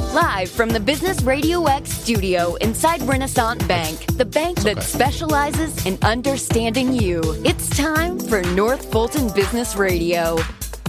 Live from the Business Radio X studio inside Renaissance Bank, the bank that specializes in understanding you. It's time for North Fulton Business Radio.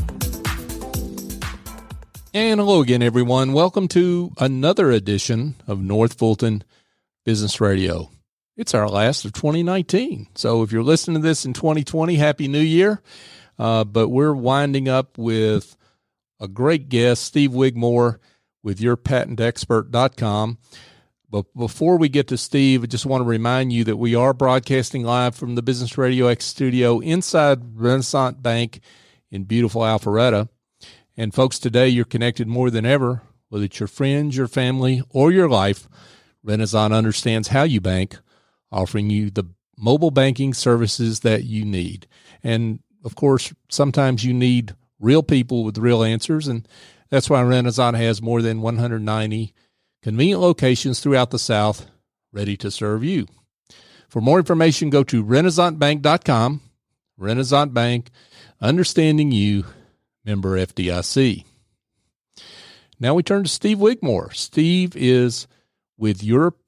And hello again, everyone. Welcome to another edition of North Fulton Business Radio. It's our last of 2019. So if you're listening to this in 2020, Happy New Year. But we're winding up with a great guest, Steve Wigmore with yourpatentexpert.com. But before we get to Steve, I just want to remind you that we are broadcasting live from the Business Radio X studio inside Renaissance Bank in beautiful Alpharetta. And folks, today you're connected more than ever, whether it's your friends, your family, or your life. Renaissance understands how you bank, offering you the mobile banking services that you need. And, of course, sometimes you need real people with real answers, and that's why Renaissance has more than 190 convenient locations throughout the South ready to serve you. For more information, go to renaissancebank.com. Renaissance Bank, understanding you, member FDIC. Now we turn to Steve Wigmore. Steve is with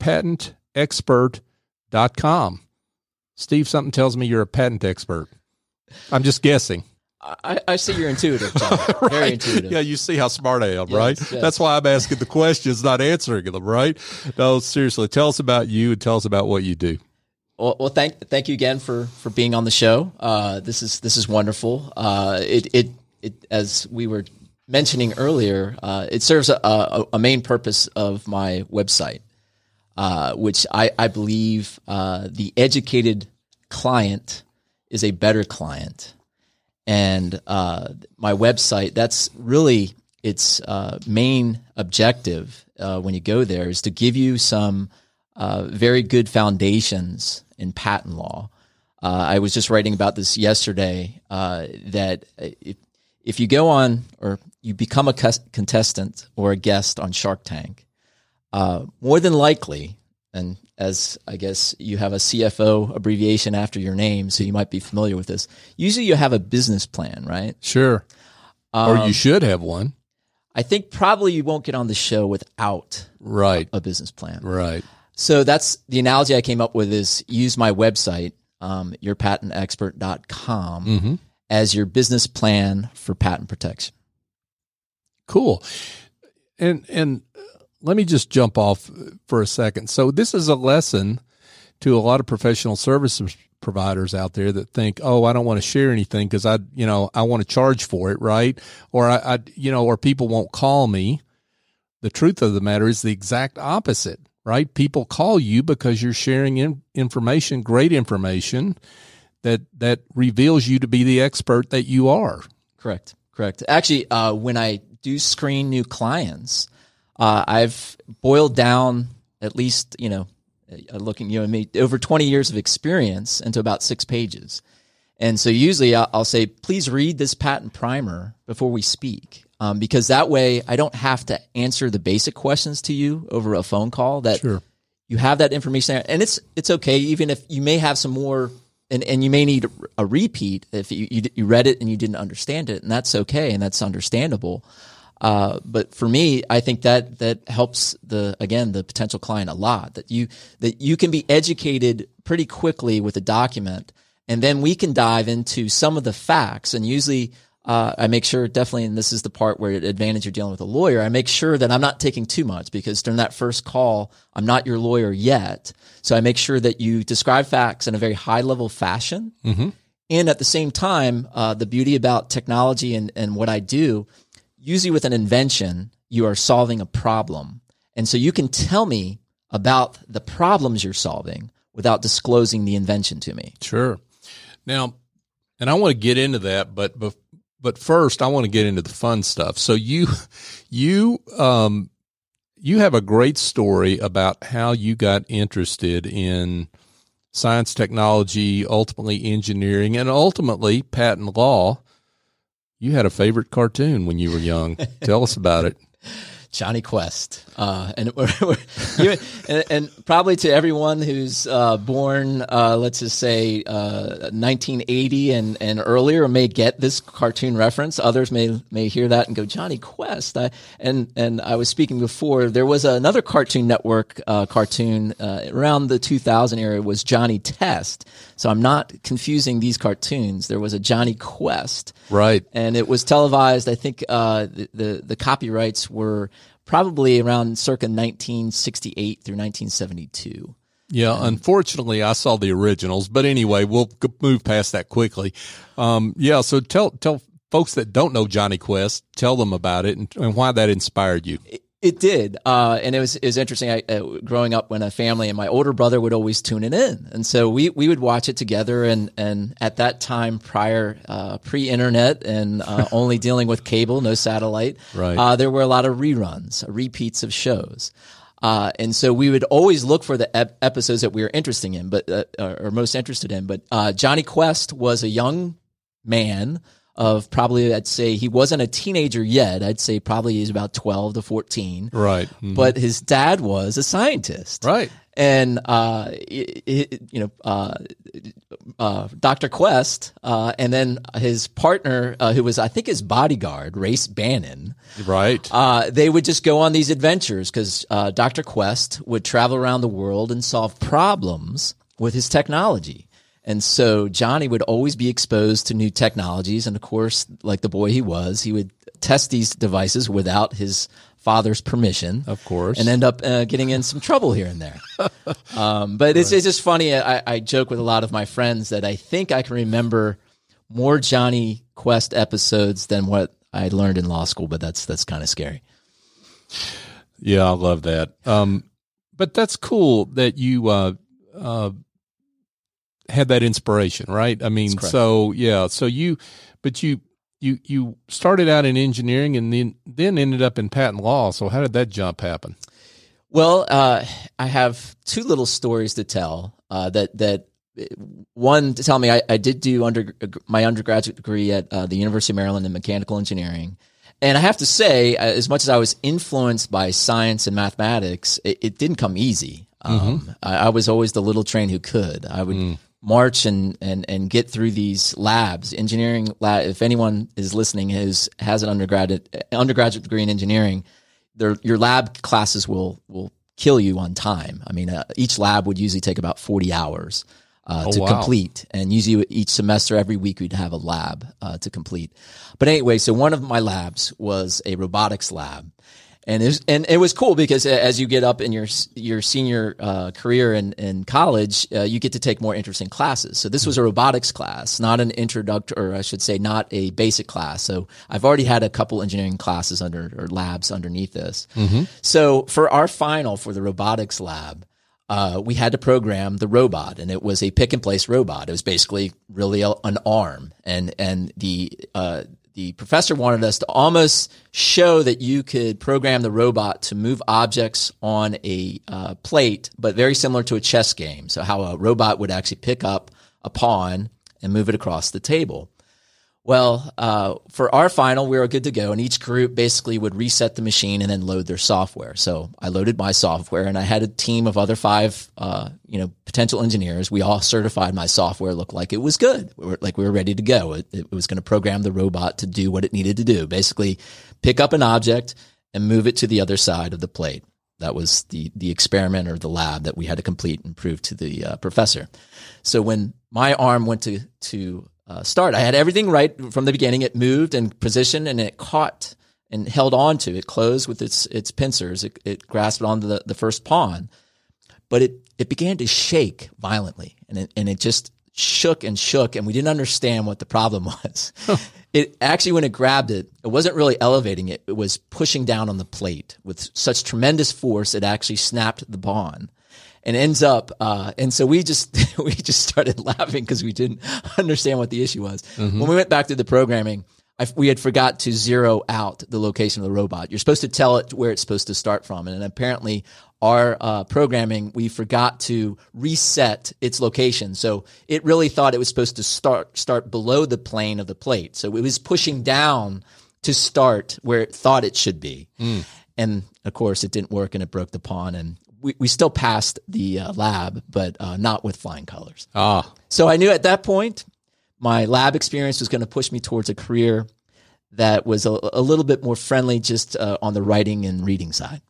yourpatentexpert.com. Steve, something tells me you're a patent expert. I'm just guessing. I see you're intuitive, John. Right. Very intuitive. Yeah, you see how smart I am, Yes, right? yes. That's why I'm asking the questions, not answering them, right? No, seriously, tell us about you and tell us about what you do. Well, thank you again for being on the show. This is wonderful. It as we were mentioning earlier, it serves a main purpose of my website, which I believe the educated client is a better client. And my website, that's really its main objective when you go there, is to give you some very good foundations in patent law. I was just writing about this yesterday, that if you go on or you become a contestant or a guest on Shark Tank, more than likely, and as I guess you have a CFO abbreviation after your name, so you might be familiar with this. Usually you have a business plan, right? Sure. Or you should have one. I think probably you won't get on the show without Right. a business plan. Right. So that's the analogy I came up with, is use my website, yourpatentexpert.com, as your business plan for patent protection. Cool. And let me just jump off for a second. So this is a lesson to a lot of professional services providers out there that think, oh, I don't want to share anything because I want to charge for it, right? Or or people won't call me. The truth of the matter is the exact opposite, right? People call you because you're sharing information, great information that reveals you to be the expert that you are. Correct. Actually, when I do screen new clients, I've boiled down at least, looking you and me, over 20 years of experience into about 6 pages. And so usually I'll say, please read this patent primer before we speak, because that way I don't have to answer the basic questions to you over a phone call. That Sure. You have that information there. And it's okay, even if you may have some more, and you may need a repeat if you read it and you didn't understand it, and that's okay, and that's understandable. But for me, I think that helps the potential client a lot, that you can be educated pretty quickly with a document, and then we can dive into some of the facts. And usually, I make sure, definitely, and this is the part where it advantage you're dealing with a lawyer, I make sure that I'm not taking too much, because during that first call, I'm not your lawyer yet. So I make sure that you describe facts in a very high level fashion. Mm-hmm. And at the same time, the beauty about technology and what I do, usually with an invention, you are solving a problem. And so you can tell me about the problems you're solving without disclosing the invention to me. Sure. Now, and I want to get into that, but first I want to get into the fun stuff. So you have a great story about how you got interested in science, technology, ultimately engineering, and ultimately patent law. You had a favorite cartoon when you were young. Tell us about it. Johnny Quest, and probably to everyone who's born, let's just say 1980 and earlier, may get this cartoon reference. Others may hear that and go, Johnny Quest. And I was speaking before. There was another Cartoon Network cartoon around the 2000 era, was Johnny Test. So I'm not confusing these cartoons. There was a Johnny Quest, right? And it was televised. I think the copyrights were probably around circa 1968 through 1972. Yeah, unfortunately, I saw the originals, but anyway, we'll move past that quickly. So tell folks that don't know Johnny Quest, tell them about it and why that inspired you. It did, and it was interesting. Growing up, when a family and my older brother would always tune it in, and so we would watch it together. And at that time, pre-internet, and only dealing with cable, no satellite, right. There were a lot of reruns, repeats of shows. And so we would always look for the episodes that we were interested in, or most interested in. But Johnny Quest was a young man of probably, I'd say he wasn't a teenager yet. I'd say probably he's about 12 to 14. Right. Mm-hmm. But his dad was a scientist. Right. And, Dr. Quest, and then his partner, who was, I think, his bodyguard, Race Bannon. Right. They would just go on these adventures because Dr. Quest would travel around the world and solve problems with his technology. And so Johnny would always be exposed to new technologies. And of course, like the boy he was, he would test these devices without his father's permission. Of course. And end up getting in some trouble here and there. But it's just funny. I joke with a lot of my friends that I think I can remember more Johnny Quest episodes than what I learned in law school, but that's kind of scary. Yeah, I love that. But that's cool that you had that inspiration, right? I mean, so you started out in engineering and then ended up in patent law. So how did that jump happen? Well, I have two little stories to tell. That one to tell me I did do my undergraduate degree at the University of Maryland in mechanical engineering. And I have to say, as much as I was influenced by science and mathematics, it didn't come easy. I was always the little train who could. I would march and get through these labs, engineering lab. If anyone is listening has an undergraduate degree in engineering, your lab classes will kill you on time. I mean, each lab would usually take about 40 hours complete, and usually each semester, every week, we'd have a lab to complete. But anyway, so one of my labs was a robotics lab. And it was cool because as you get up in your senior career in college, you get to take more interesting classes. So this was a robotics class, not an or I should say, not a basic class. So I've already had a couple engineering classes or labs underneath this. Mm-hmm. So for our final for the robotics lab, we had to program the robot, and it was a pick and place robot. It was basically really an arm, and the professor wanted us to almost show that you could program the robot to move objects on a plate, but very similar to a chess game. So how a robot would actually pick up a pawn and move it across the table. Well, for our final, we were good to go, and each group basically would reset the machine and then load their software. So I loaded my software, and I had a team of other 5, potential engineers. We all certified my software looked like it was good. We were ready to go. It was going to program the robot to do what it needed to do, basically pick up an object and move it to the other side of the plate. That was the experiment or the lab that we had to complete and prove to the professor. So when my arm went to start, I had everything right from the beginning. It moved and positioned, and it caught and held on to it, closed with its pincers. It grasped onto the first pawn, but it began to shake violently, and it just shook and shook, and we didn't understand what the problem was. It actually, when it grabbed it wasn't really elevating it. It was pushing down on the plate with such tremendous force, it actually snapped the pawn. And ends up, and so we just started laughing because we didn't understand what the issue was. Mm-hmm. When we went back to the programming, we had forgot to zero out the location of the robot. You're supposed to tell it where it's supposed to start from, and apparently our programming, we forgot to reset its location. So it really thought it was supposed to start below the plane of the plate. So it was pushing down to start where it thought it should be. And of course, it didn't work and it broke the pawn. And we still passed the lab, but not with flying colors. So I knew at that point, my lab experience was going to push me towards a career that was a little bit more friendly just on the writing and reading side.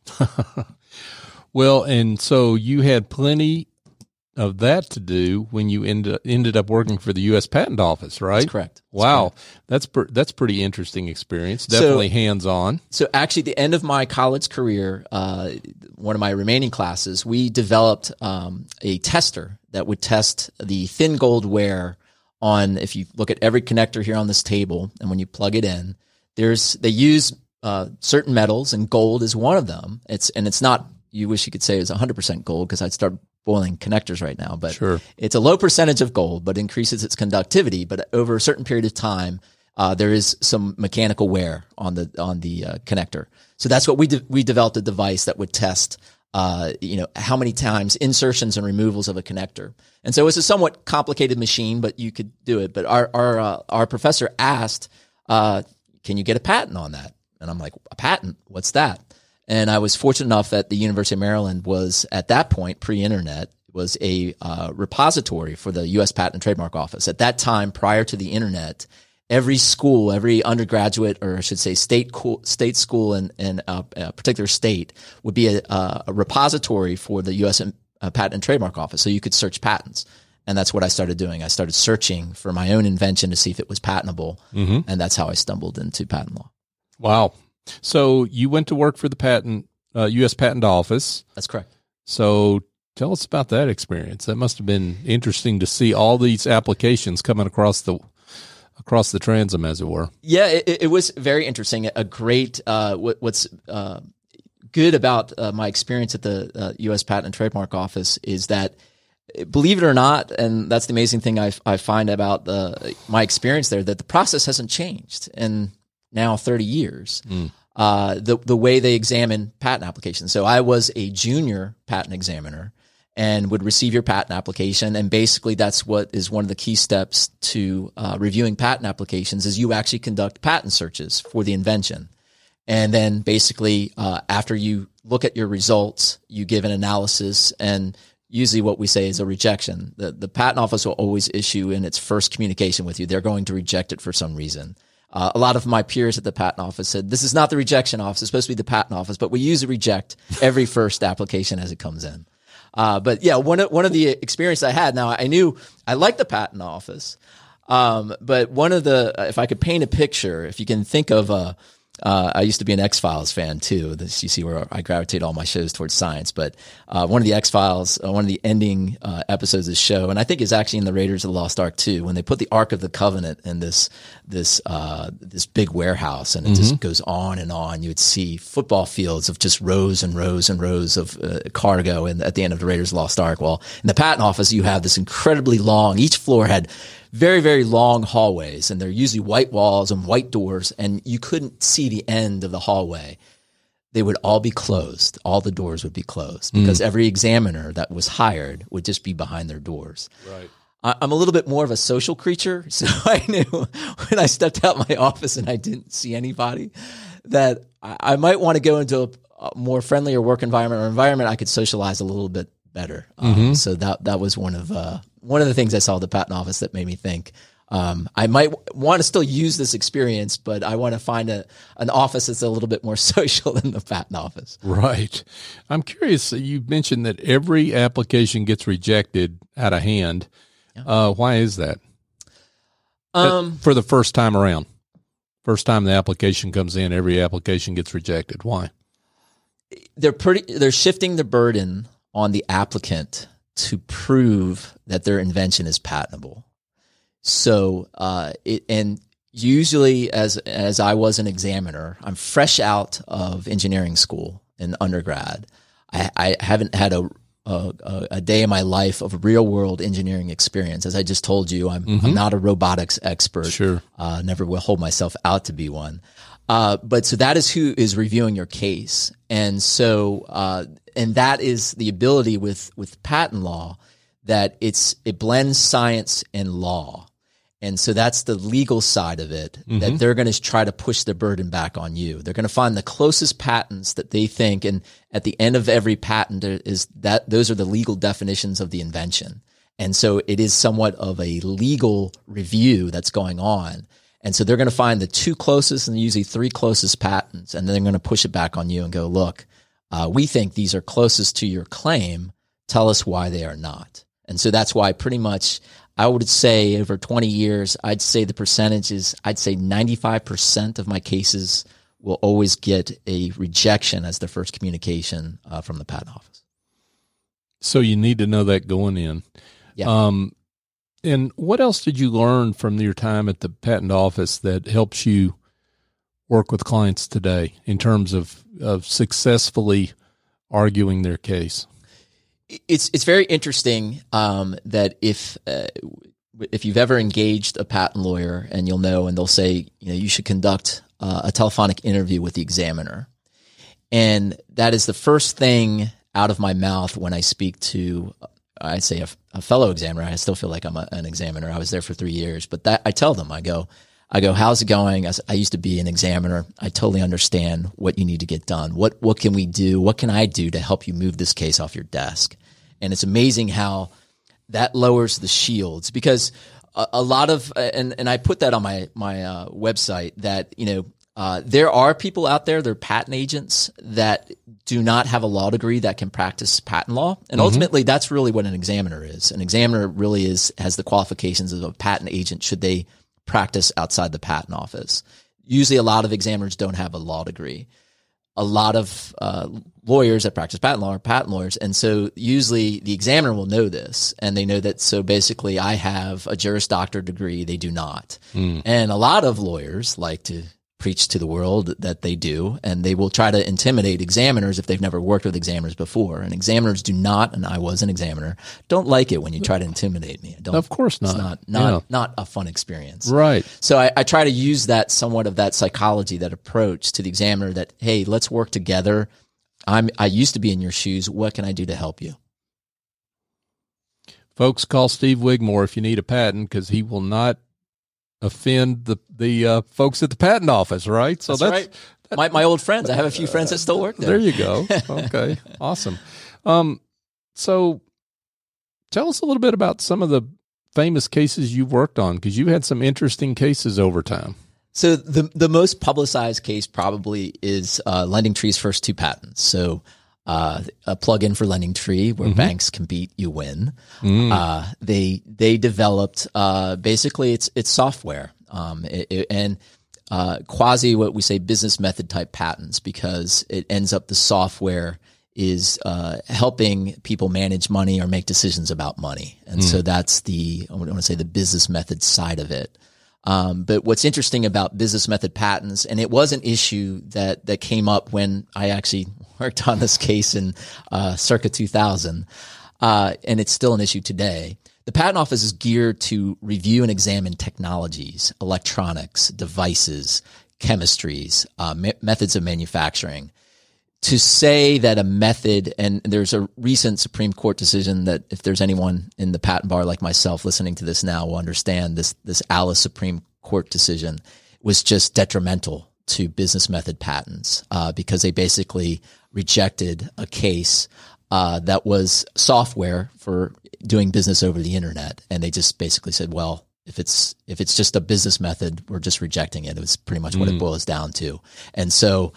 Well, and so you had plenty of that to do when you ended up working for the U.S. Patent Office, right? That's correct. Wow. That's pretty interesting experience. Definitely hands-on. So actually, the end of my college career, one of my remaining classes, we developed a tester that would test the thin gold wear on, if you look at every connector here on this table, and when you plug it in, they use certain metals, and gold is one of them. It's not, you wish you could say it was 100% gold, because I'd start boiling connectors right now, but sure. It's a low percentage of gold, but increases its conductivity. But over a certain period of time, there is some mechanical wear on the connector. So that's what we developed a device that would test, how many times insertions and removals of a connector. And so it's a somewhat complicated machine, but you could do it. But our professor asked, can you get a patent on that? And I'm like, a patent? What's that? And I was fortunate enough that the University of Maryland was, at that point, pre-internet, was a repository for the U.S. Patent and Trademark Office. At that time, prior to the internet, every school, every undergraduate, or I should say state school in a particular state, would be a repository for the U.S. Patent and Trademark Office. So you could search patents. And that's what I started doing. I started searching for my own invention to see if it was patentable. Mm-hmm. And that's how I stumbled into patent law. Wow. So you went to work for the U.S. Patent Office. That's correct. So tell us about that experience. That must have been interesting to see all these applications coming across the transom, as it were. Yeah, it was very interesting. A great what's good about my experience at the U.S. Patent and Trademark Office is that, believe it or not, and that's the amazing thing I find about my experience there, that the process hasn't changed in now 30 years. The way they examine patent applications. So I was a junior patent examiner and would receive your patent application. And basically that's what is one of the key steps to reviewing patent applications, is you actually conduct patent searches for the invention. And then basically after you look at your results, you give an analysis, and usually what we say is a rejection. The patent office will always issue, in its first communication with you, they're going to reject it for some reason. A lot of my peers at the patent office said, this is not the rejection office, it's supposed to be the patent office, but we usually reject every first application as it comes in. But yeah, one of the experience I had, now I knew I liked the patent office. But one of if I could paint a picture, if you can think of, I used to be an X-Files fan too. You see where I gravitate all my shows towards science. But one of the X-Files, one of the ending episodes of the show, and I think is actually in the Raiders of the Lost Ark too, when they put the Ark of the Covenant in this big warehouse, and it just goes on and on. You would see football fields of just rows and rows and rows of cargo, and at the end of the Raiders of the Lost Ark. Well, in the patent office, you have this incredibly long. Each floor had very, very long hallways, and they're usually white walls and white doors, and you couldn't see the end of the hallway. They would all be closed. All the doors would be closed because every examiner that was hired would just be behind their doors. Right. I'm a little bit more of a social creature, so I knew when I stepped out my office and I didn't see anybody that I might want to go into a more friendlier work environment, or environment I could socialize a little bit better. So that was one of the things I saw at the patent office that made me think, I might want to still use this experience, but I want to find an office that's a little bit more social than the patent office. Right. I'm curious, you mentioned that every application gets rejected out of hand. Yeah. Why is that? For the first time around. First time the application comes in, every application gets rejected. Why? They're shifting the burden on the applicant to prove that their invention is patentable. So, and usually as I was an examiner, I'm fresh out of engineering school in undergrad. I haven't had a day in my life of real world engineering experience. As I just told you, I'm not a robotics expert. Sure. Never will hold myself out to be one. But so that is who is reviewing your case. And so, and that is the ability with patent law, that it blends science and law. And so that's the legal side of it, that they're going to try to push the burden back on you. They're going to find the closest patents that they think, and at the end of every patent is that those are the legal definitions of the invention. And so it is somewhat of a legal review that's going on. And so they're going to find the two closest and usually three closest patents, and then they're going to push it back on you and go, look, we think these are closest to your claim. Tell us why they are not. And so that's why pretty much I would say over 20 years, I'd say the percentage is, I'd say 95% of my cases will always get a rejection as the first communication from the patent office. So you need to know that going in. Yeah. And what else did you learn from your time at the patent office that helps you work with clients today in terms of successfully arguing their case? It's very interesting that if you've ever engaged a patent lawyer, and you'll know, and they'll say, you should conduct a telephonic interview with the examiner. And that is the first thing out of my mouth when I speak to, I'd say a fellow examiner. I still feel like I'm an examiner. I was there for 3 years, but I tell them, I go, how's it going? I used to be an examiner. I totally understand what you need to get done. What can we do? What can I do to help you move this case off your desk? And it's amazing how that lowers the shields, because a lot of, and I put that on my website, that, there are people out there, they're patent agents that do not have a law degree that can practice patent law. And ultimately that's really what an examiner is. An examiner really has the qualifications of a patent agent should they practice outside the patent office. Usually a lot of examiners don't have a law degree. A lot of lawyers that practice patent law are patent lawyers. And so usually the examiner will know this, and they know that. So basically I have a Juris Doctor degree. They do not. And a lot of lawyers like to preach to the world that they do, and they will try to intimidate examiners if they've never worked with examiners before. And examiners do not, and I was an examiner, don't like it when you try to intimidate me. Of course not. It's not a fun experience. Right. So I try to use that somewhat of that psychology, that approach to the examiner, that, hey, let's work together. I used to be in your shoes. What can I do to help you? Folks, call Steve Wigmore if you need a patent, because he will not offend the folks at the patent office, right? So that's right. My old friends. I have a few friends that still work there. There you go. Okay, awesome. So tell us a little bit about some of the famous cases you've worked on, because you've had some interesting cases over time. So the most publicized case probably is LendingTree's first two patents. So a plugin for LendingTree where banks compete, you win. They developed basically it's software and quasi what we say business method type patents, because it ends up the software is helping people manage money or make decisions about money. And so that's I want to say the business method side of it. But what's interesting about business method patents, and it was an issue that came up when I actually worked on this case in circa 2000, and it's still an issue today. The Patent Office is geared to review and examine technologies, electronics, devices, chemistries, methods of manufacturing. To say that a method, and there's a recent Supreme Court decision that if there's anyone in the patent bar like myself listening to this now will understand, this Alice Supreme Court decision was just detrimental to business method patents because they basically rejected a case that was software for doing business over the internet, and they just basically said, well, if it's just a business method, we're just rejecting it. It was pretty much what it boils down to, and so.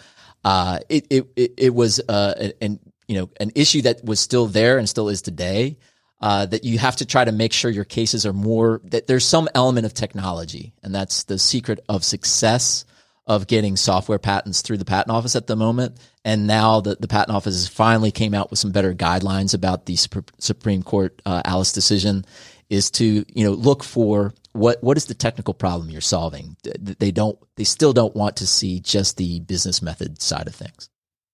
It was an issue that was still there and still is today. That you have to try to make sure your cases are more, that there's some element of technology, and that's the secret of success of getting software patents through the Patent Office at the moment. And now the Patent Office has finally came out with some better guidelines about the Supreme Court Alice decision, is to look for what is the technical problem you're solving. They still don't want to see just the business method side of things.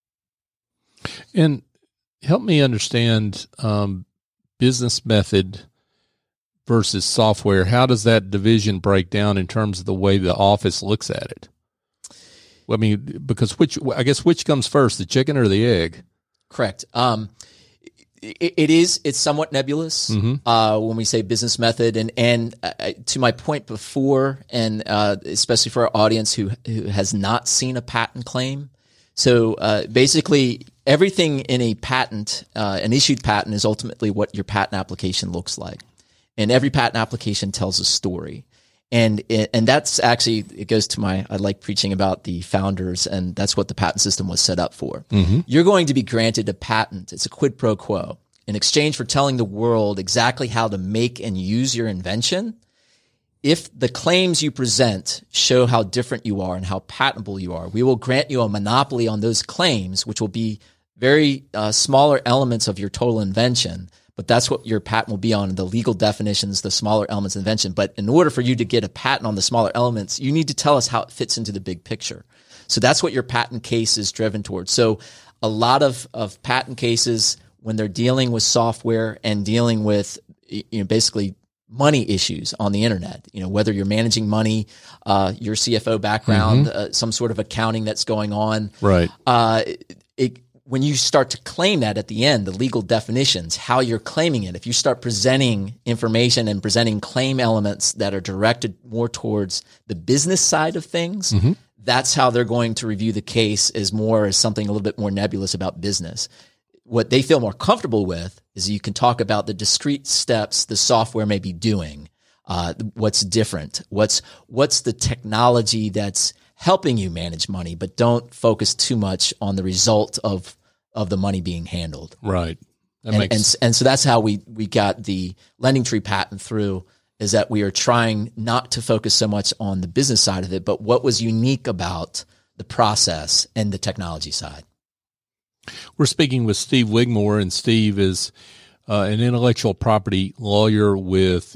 And help me understand business method versus software. How does that division break down in terms of the way the office looks at it? I mean, because which comes first, the chicken or the egg? Correct. It's somewhat nebulous when we say business method, and to my point before, and especially for our audience who has not seen a patent claim. So basically, everything in a patent, an issued patent, is ultimately what your patent application looks like, and every patent application tells a story. And that's actually, it goes to I like preaching about the founders, and that's what the patent system was set up for. You're going to be granted a patent. It's a quid pro quo. In exchange for telling the world exactly how to make and use your invention, if the claims you present show how different you are and how patentable you are, we will grant you a monopoly on those claims, which will be very smaller elements of your total invention. But that's what your patent will be on, the legal definitions, the smaller elements of invention. But in order for you to get a patent on the smaller elements, you need to tell us how it fits into the big picture. So that's what your patent case is driven towards. So a lot of patent cases, when they're dealing with software and dealing with, basically money issues on the internet, whether you're managing money, your CFO background, some sort of accounting that's going on. Right. When you start to claim that at the end, the legal definitions, how you're claiming it, if you start presenting information and presenting claim elements that are directed more towards the business side of things, that's how they're going to review the case as something a little bit more nebulous about business. What they feel more comfortable with is you can talk about the discrete steps the software may be doing, what's different, what's the technology that's helping you manage money, but don't focus too much on the result of the money being handled. Right. And so that's how we got the LendingTree patent through, is that we are trying not to focus so much on the business side of it, but what was unique about the process and the technology side. We're speaking with Steve Wigmore, and Steve is an intellectual property lawyer with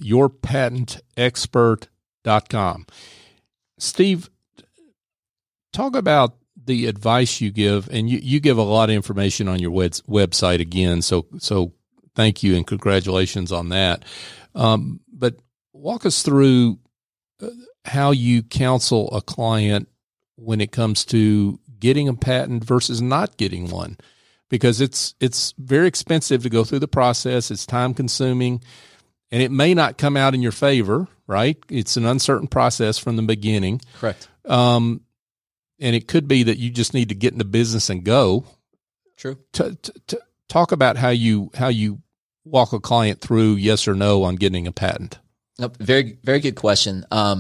yourpatentexpert.com. Steve, talk about the advice you give, and you give a lot of information on your website again. So thank you and congratulations on that. But walk us through how you counsel a client when it comes to getting a patent versus not getting one, because it's very expensive to go through the process. It's time consuming, and it may not come out in your favor, right? It's an uncertain process from the beginning. Correct. And it could be that you just need to get into business and go. True. Talk about how you walk a client through yes or no on getting a patent. Very, very good question.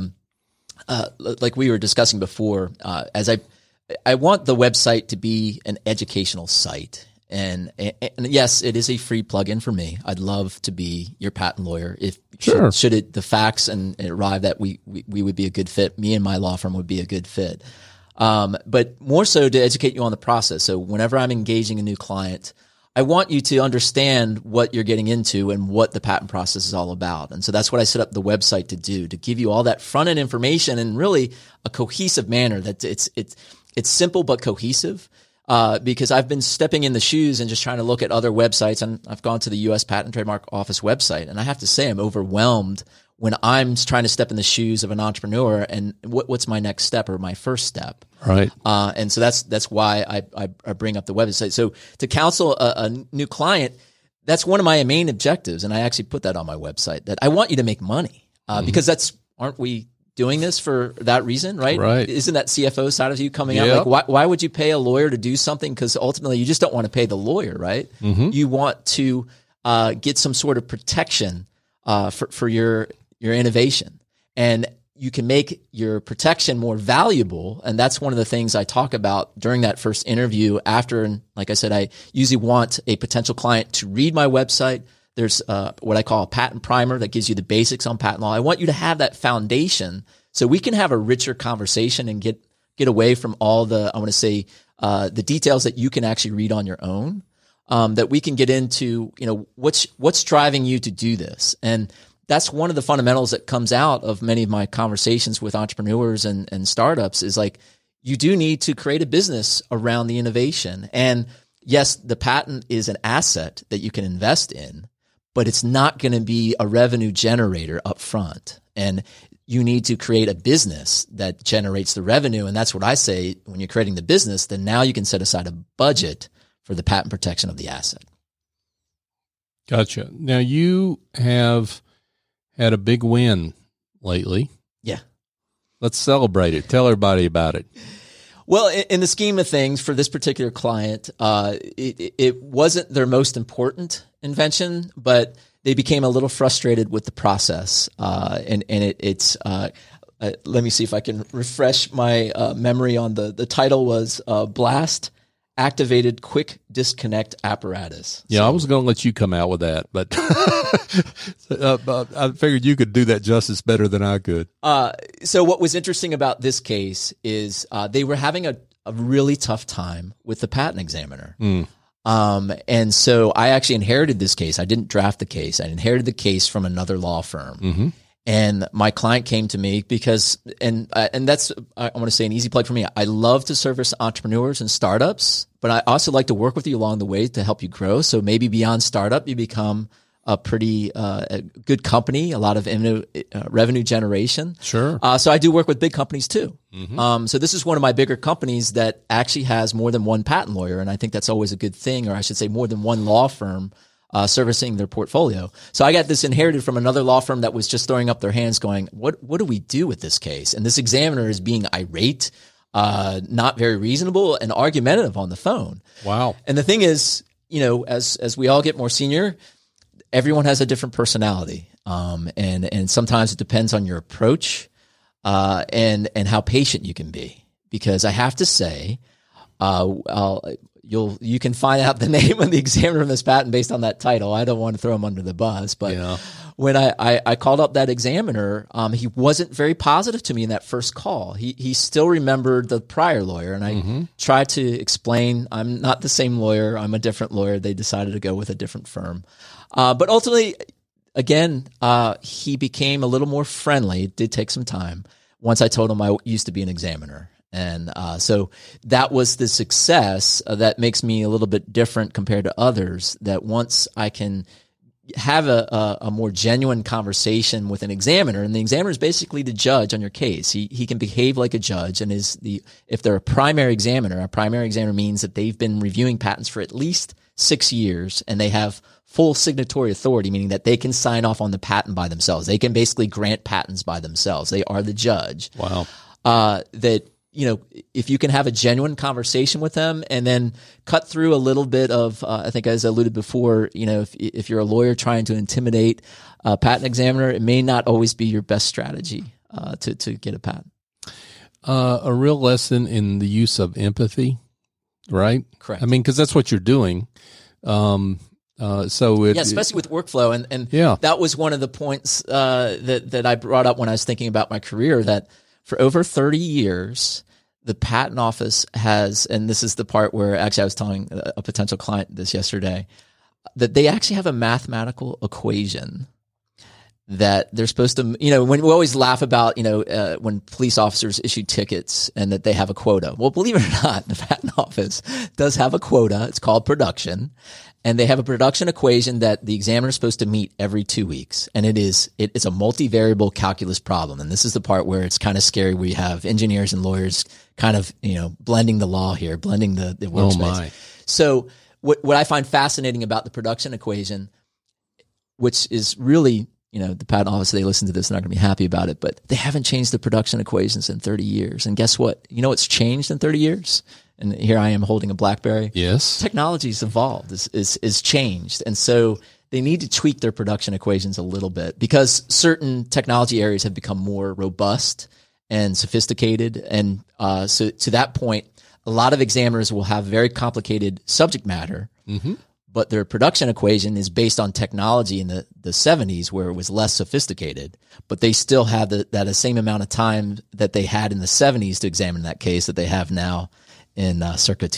Like we were discussing before, as I want the website to be an educational site. And yes, it is a free plugin for me. I'd love to be your patent lawyer. Should the facts and it arrive that we would be a good fit, me and my law firm would be a good fit. But more so to educate you on the process. So whenever I'm engaging a new client, I want you to understand what you're getting into and what the patent process is all about. And so that's what I set up the website to do, to give you all that front end information in really a cohesive manner. That it's simple but cohesive. Because I've been stepping in the shoes and just trying to look at other websites, and I've gone to the U.S. Patent and Trademark Office website, and I have to say I'm overwhelmed when I'm trying to step in the shoes of an entrepreneur and what's my next step or my first step. Right. And so that's why I bring up the website. So to counsel a new client, that's one of my main objectives, and I actually put that on my website, that I want you to make money because aren't we doing this for that reason, right? Right. Isn't that CFO side of you coming out? Like, why would you pay a lawyer to do something? Because ultimately, you just don't want to pay the lawyer, right? You want to get some sort of protection for your innovation, and you can make your protection more valuable. And that's one of the things I talk about during that first interview. After, and like I said, I usually want a potential client to read my website. There's what I call a patent primer that gives you the basics on patent law. I want you to have that foundation so we can have a richer conversation and get away from all the, I want to say, the details that you can actually read on your own, that we can get into, what's driving you to do this. And that's one of the fundamentals that comes out of many of my conversations with entrepreneurs and startups is like, you do need to create a business around the innovation. And yes, the patent is an asset that you can invest in, but it's not going to be a revenue generator up front. And you need to create a business that generates the revenue. And that's what I say, when you're creating the business, then now you can set aside a budget for the patent protection of the asset. Gotcha. Now, you have had a big win lately. Yeah. Let's celebrate it. Tell everybody about it. Well, in the scheme of things, for this particular client, it wasn't their most important invention, but they became a little frustrated with the process. Let me see if I can refresh my memory on the title was Blast Activated Quick Disconnect Apparatus. Yeah, I was going to let you come out with that, but I figured you could do that justice better than I could. So what was interesting about this case is they were having a really tough time with the patent examiner. And so I actually inherited this case. I didn't draft the case. I inherited the case from another law firm. Mm-hmm. And my client came to me because, and that's, I want to say, an easy plug for me. I love to service entrepreneurs and startups, but I also like to work with you along the way to help you grow. So maybe beyond startup, you become a pretty a good company, a lot of revenue generation. Sure. So I do work with big companies too. Mm-hmm. So this is one of my bigger companies that actually has more than one patent lawyer, and I think that's always a good thing, or I should say more than one law firm servicing their portfolio. So I got this inherited from another law firm that was just throwing up their hands going, what do we do with this case? And this examiner is being irate, not very reasonable, and argumentative on the phone. Wow. And the thing is, as we all get more senior, everyone has a different personality. And sometimes it depends on your approach, and how patient you can be. Because I have to say, you can find out the name of the examiner in this patent based on that title. I don't want to throw him under the bus, but when I called up that examiner, he wasn't very positive to me in that first call. He still remembered the prior lawyer, and I tried to explain, I'm not the same lawyer. I'm a different lawyer. They decided to go with a different firm. But ultimately, again, he became a little more friendly. It did take some time once I told him I used to be an examiner. And so that was the success that makes me a little bit different compared to others, that once I can have a more genuine conversation with an examiner, and the examiner is basically the judge on your case. He can behave like a judge, and if they're a primary examiner means that they've been reviewing patents for at least 6 years, and they have full signatory authority, meaning that they can sign off on the patent by themselves. They can basically grant patents by themselves. They are the judge. Wow. If you can have a genuine conversation with them and then cut through a little bit of, I think as I alluded before, if you're a lawyer trying to intimidate a patent examiner, it may not always be your best strategy to get a patent. A real lesson in the use of empathy, right? Correct. I mean, because that's what you're doing. Especially with workflow. And that was one of the points that I brought up when I was thinking about my career, that for over 30 years, the patent office has, and this is the part where actually I was telling a potential client this yesterday, that they actually have a mathematical equation that they're supposed to, when we always laugh about, when police officers issue tickets and that they have a quota. Well, believe it or not, the patent office does have a quota. It's called production. And they have a production equation that the examiner is supposed to meet every 2 weeks. And it's a multivariable calculus problem. And this is the part where it's kind of scary. We have engineers and lawyers kind of, blending the law here, blending the workspace. Oh my. So what I find fascinating about the production equation, which is really, the patent office, they listen to this, they're not going to be happy about it, but they haven't changed the production equations in 30 years. And guess what? What's changed in 30 years? And here I am holding a BlackBerry. Yes. Technology's evolved, is changed. And so they need to tweak their production equations a little bit because certain technology areas have become more robust and sophisticated. And so to that point, a lot of examiners will have very complicated subject matter, but their production equation is based on technology in the 70s where it was less sophisticated, but they still have that same amount of time that they had in the 70s to examine that case that they have now in circa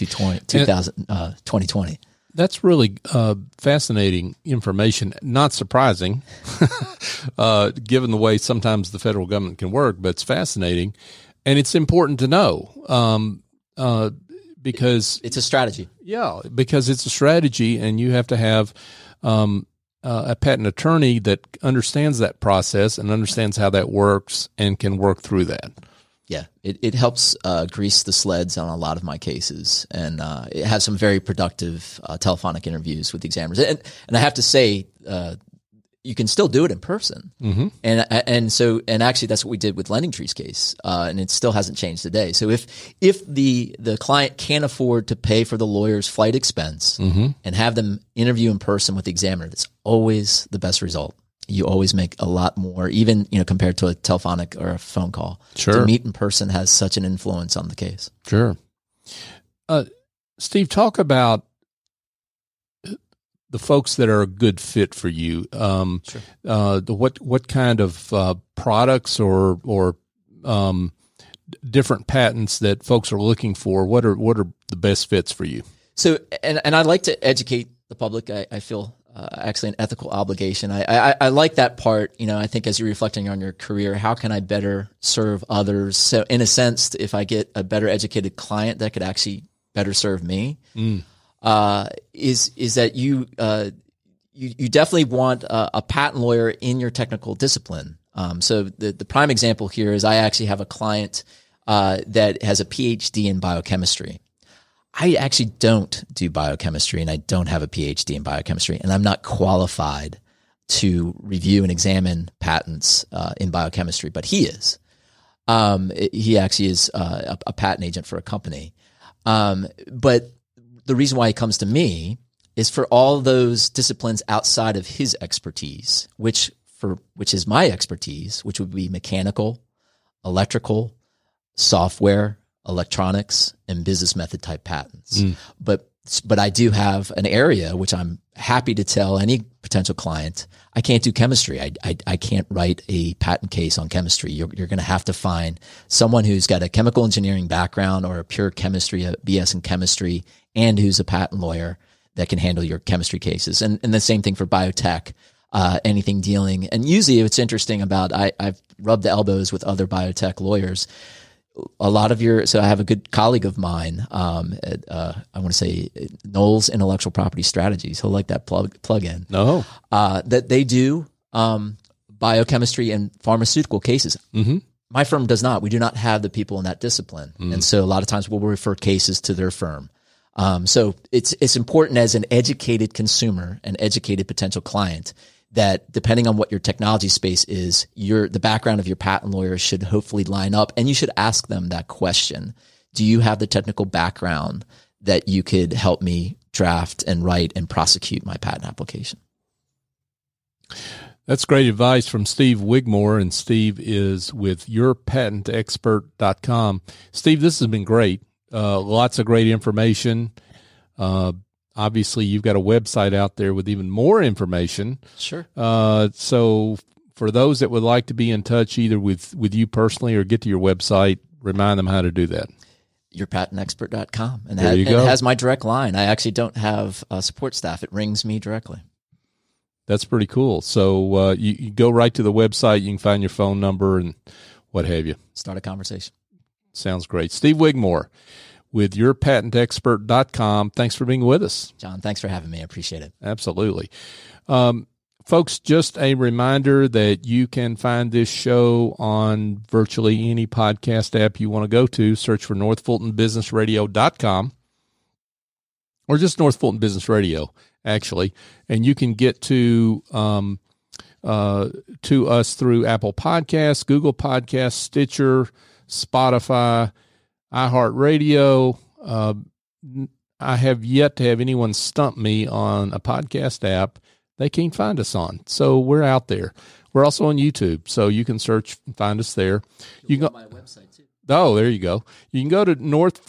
2020. That's really fascinating information. Not surprising, given the way sometimes the federal government can work, but it's fascinating. And it's important to know because it's a strategy. Yeah, because it's a strategy, and you have to have a patent attorney that understands that process and understands how that works and can work through that. Yeah, it helps grease the sleds on a lot of my cases, and it has some very productive telephonic interviews with the examiners. And I have to say, you can still do it in person. Mm-hmm. And actually that's what we did with LendingTree's case, and it still hasn't changed today. So if the client can't afford to pay for the lawyer's flight expense and have them interview in person with the examiner, that's always the best result. You always make a lot more, even, compared to a telephonic or a phone call. Sure. To meet in person has such an influence on the case. Sure. Steve, talk about the folks that are a good fit for you. Sure. What kind of products or different patents that folks are looking for? What are the best fits for you? So, and I like to educate the public. I feel actually an ethical obligation. I like that part. I think as you're reflecting on your career, how can I better serve others? So in a sense, if I get a better educated client that could actually better serve me, is that you definitely want a patent lawyer in your technical discipline. So the prime example here is I actually have a client that has a PhD in biochemistry. I actually don't do biochemistry, and I don't have a PhD in biochemistry, and I'm not qualified to review and examine patents in biochemistry, but he is. He actually is a patent agent for a company. But the reason why he comes to me is for all those disciplines outside of his expertise, which is my expertise, which would be mechanical, electrical, software, electronics, and business method type patents. But I do have an area which I'm happy to tell any potential client, I can't do chemistry. I can't write a patent case on chemistry. You're going to have to find someone who's got a chemical engineering background or a pure chemistry, a BS in chemistry, and who's a patent lawyer that can handle your chemistry cases. And the same thing for biotech, anything dealing. And usually it's interesting about, I've rubbed elbows with other biotech lawyers. A lot of so I have a good colleague of mine, at, I want to say Knowles Intellectual Property Strategies. He'll like that plug in. No. That they do biochemistry and pharmaceutical cases. Mm-hmm. My firm does not. We do not have the people in that discipline. And so a lot of times we'll refer cases to their firm. So it's important as an educated consumer, an educated potential client, that depending on what your technology space is, the background of your patent lawyer should hopefully line up, and you should ask them that question. Do you have the technical background that you could help me draft and write and prosecute my patent application? That's great advice from Steve Wigmore, and Steve is with yourpatentexpert.com. Steve, this has been great. Lots of great information. Obviously, you've got a website out there with even more information. Sure. So for those that would like to be in touch either with you personally or get to your website, remind them how to do that. Yourpatentexpert.com. And there you go. It has my direct line. I actually don't have support staff. It rings me directly. That's pretty cool. So you go right to the website. You can find your phone number and what have you. Start a conversation. Sounds great. Steve Wigmore with yourpatentexpert.com. Thanks for being with us. John, thanks for having me. I appreciate it. Absolutely. Folks, just a reminder that you can find this show on virtually any podcast app you want to go to. Search for NorthFultonBusinessRadio.com or just North Fulton Business Radio, actually. And you can get to us through Apple Podcasts, Google Podcasts, Stitcher, Spotify, iHeartRadio. I have yet to have anyone stump me on a podcast app they can't find us on. So we're out there. We're also on YouTube, so you can search and find us there. You can go my website too. Oh, there you go. You can go to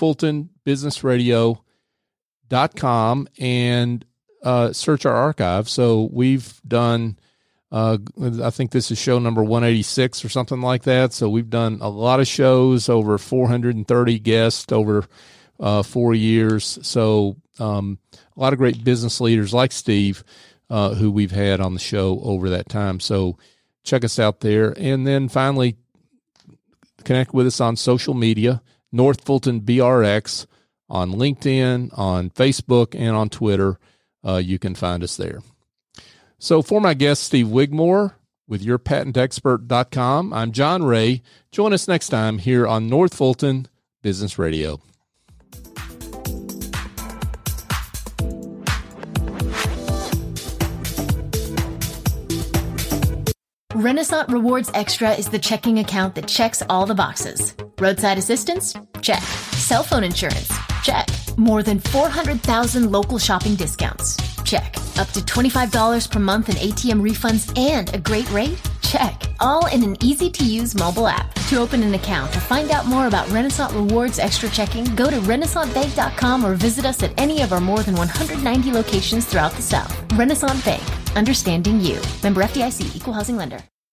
NorthFultonBusinessRadio.com and search our archive. So we've done, I think this is show number 186 or something like that. So we've done a lot of shows, over 430 guests over 4 years. So a lot of great business leaders like Steve, who we've had on the show over that time. So check us out there. And then finally, connect with us on social media, North Fulton BRX, on LinkedIn, on Facebook, and on Twitter. You can find us there. So for my guest, Steve Wigmore with yourpatentexpert.com. I'm John Ray. Join us next time here on North Fulton Business Radio. Renaissance Rewards Extra is the checking account that checks all the boxes. Roadside assistance? Check. Cell phone insurance? Check. More than 400,000 local shopping discounts? Check. Up to $25 per month in ATM refunds and a great rate? Check. All in an easy-to-use mobile app. To open an account or find out more about Renaissance Rewards Extra Checking, go to RenaissanceBank.com or visit us at any of our more than 190 locations throughout the South. Renaissance Bank. Understanding you. Member FDIC. Equal housing lender.